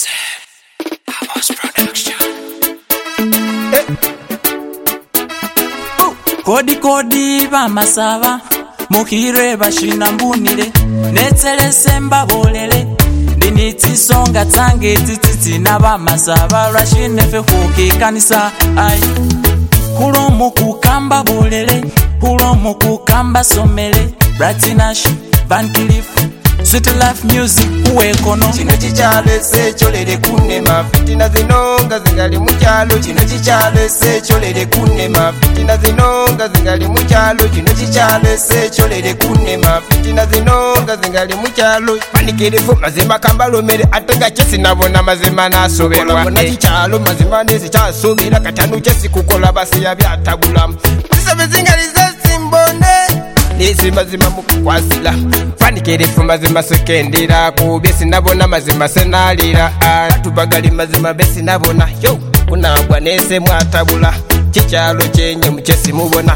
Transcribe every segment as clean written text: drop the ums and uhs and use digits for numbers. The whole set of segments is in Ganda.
Kodi bamasaba mukire bashina mbunire netselese mbabolele ndinitsisonga tsange tititi nabamasaba rashine fe hukikanisa ai hulomu kukamba bolele hulomu kukamba somele Bratinash Van Cliff Sweet Life Music uwekono chino chichalo secholere kunema fitina zinonga zingali muchalo chino chichalo secholere kunema fitina zinonga zingali muchalo chino chichalo secholere kunema fitina zinonga zingali muchalo panikirifu mazima kambalomere atenga chesi nabona mazima nasoberwa bona chichalo mazima nesi chasobera katanu chesi kukola basi yabyatabula bisabe zingali zasimbone nesi mazima mukwasila panikirifu mazima sekendera ku besi nabona mazima senalira tubagali mazima besi nabona yo kunagwa nese mwatabula chichalo chenye mchesi mubona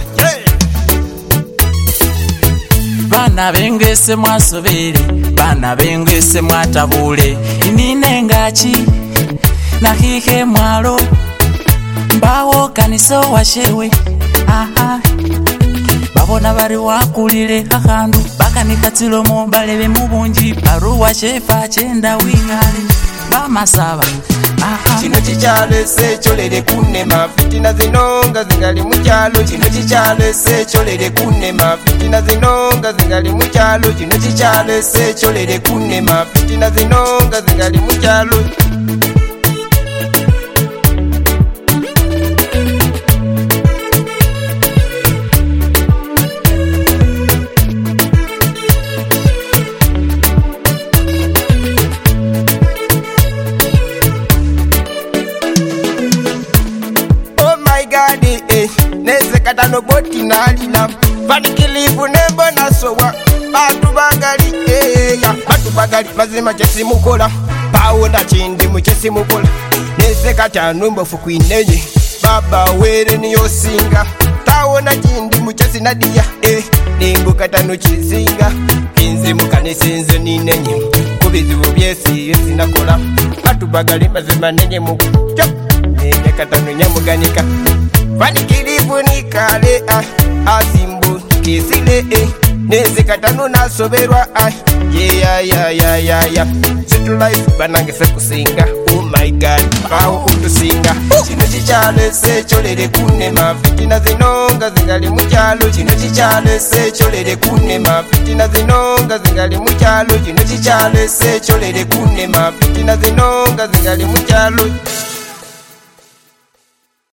Bana bengese mwasobere bana bengese mwatabule inine ngachi nahihe mwalo mbawo kaniso washewe aha babona bari wakulire akandu bakanikatsilo mo balebe mubunji baruwa shefa chenda wingale bamasaba chino chichalo secholere kunema fitina zinonga zingali muchalo chino chichalo secholere kunema fitina zinonga zingali muchalo chino chichalo secholere kunema fitina zinonga zingali muchalo neze katano boti nalila panikilivu nembona sowa batu bagali mazima chesi mukola pawona chindi muchesi mukola neze katano mbofu kwinenye baba were niyo singa tawona chindi muchesi nadia nimbu katano chizinga inze mukanisenze ninenye kubizibu byesi yesi nakola batu bagali mazima nenye mukola nenye katano nyamuganika panikirivu nikale azimbu kisile neze katano nasoberwa yeah Sweet Life banangese kusinga oh my god bawo utusinga chino chichalo secholere kunema fitina zinonga zingali muchalo chino chichalo secholere kunema fitina zinonga zingali muchalo chino chichalo secholere kunema fitina zinonga zingali muchalo